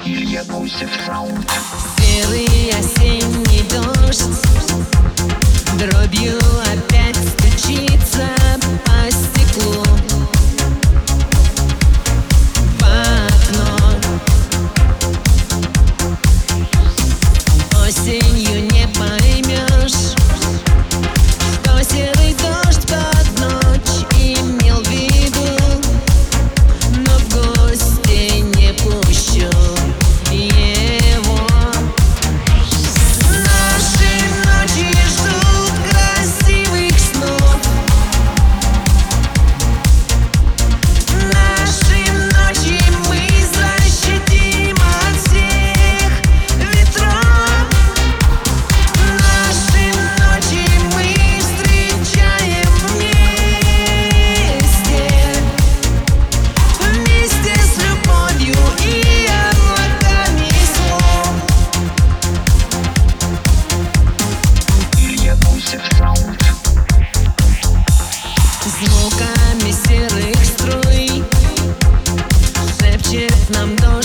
Серый осенний дождь дробью опять стучится по стеклу, в окно. Осенью не поймешь, что серый дождь под ночь имел в виду, но в гости не пущу его. Наши ночи ждут красивых снов, наши ночи мы защитим от всех ветров, наши ночи мы встречаем вместе с любовью и облаками слов. Звуками серых струй шепчет нам дождь.